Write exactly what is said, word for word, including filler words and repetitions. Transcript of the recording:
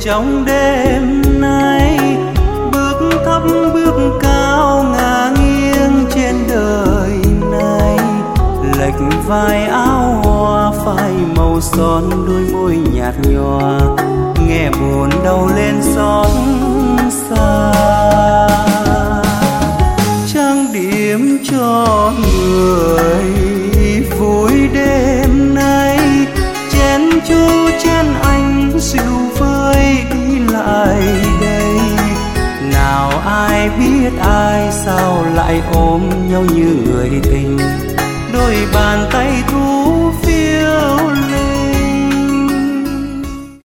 trong đêm nay. Bước thấp bước cao ngả nghiêng trên đời này, lệch vai áo hoa phai màu son đôi môi nhạt nhòa, nghe buồn đau lên xót xa. Trang điểm cho người vui đêm nay, chén chú chén anh dịu vơi đi lại đây. Nào ai biết ai sao lại ôm nhau như người tình, đôi bàn tay thu